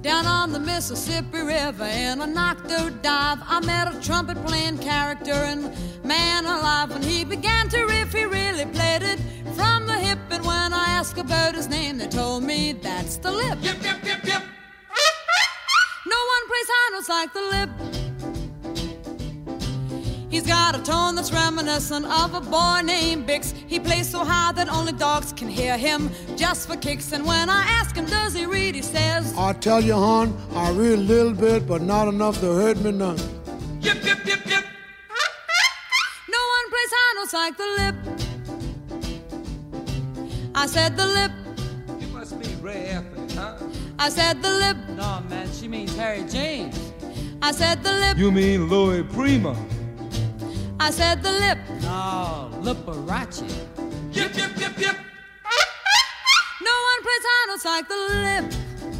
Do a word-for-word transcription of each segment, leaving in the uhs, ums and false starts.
Down on the Mississippi River in a knocked-out dive, I met a trumpet-playing character, and man alive, when he began to riff, he really played it from the hip. And when I asked about his name, they told me that's the Lip. Yip, yip, yip, yip. No one plays high notes like the Lip. He's got a tone that's reminiscent of a boy named Bix. He plays so high that only dogs can hear him, just for kicks. And when I ask him, does he read, he says, I tell you, hon, I read a little bit, but not enough to hurt me none. Yip, yip, yip, yip. no one plays high notes like the Lip. I said the Lip. You must be Ray Anthony, huh? I said the Lip. No, man, she means Harry James. I said the Lip. You mean Louis Prima? I said the Lip. No, Liberace. Yip, yip, yip, yip. No one plays high notes like the Lip.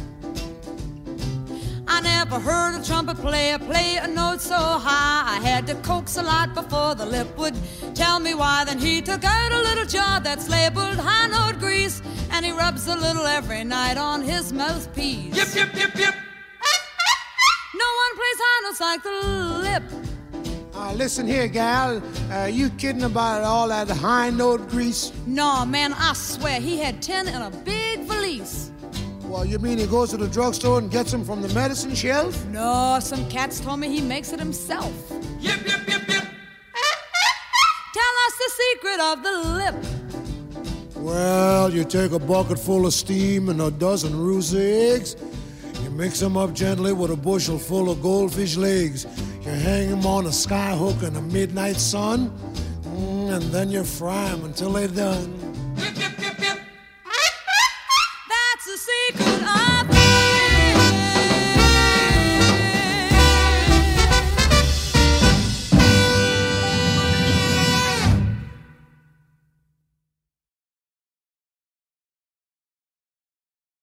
I never heard a trumpet player play a note so high. I had to coax a lot before the Lip would tell me why. Then he took out a little jar that's labeled high note grease, and he rubs a little every night on his mouthpiece. Yip, yip, yip, yip. No one plays high notes like the Lip. Uh, listen here, gal. Uh, you kidding about all that high note grease? No, man, I swear, he had ten in a big valise. Well, you mean he goes to the drugstore and gets them from the medicine shelf? No, some cats told me he makes it himself. Yip, yip, yip, yip. Tell us the secret of the Lip. Well, you take a bucket full of steam and a dozen rooster eggs. You mix them up gently with a bushel full of goldfish legs. You hang them on a sky hook in the midnight sun, mm, and then you fry them until they're done. Yip, yip, yip, yip. That's the secret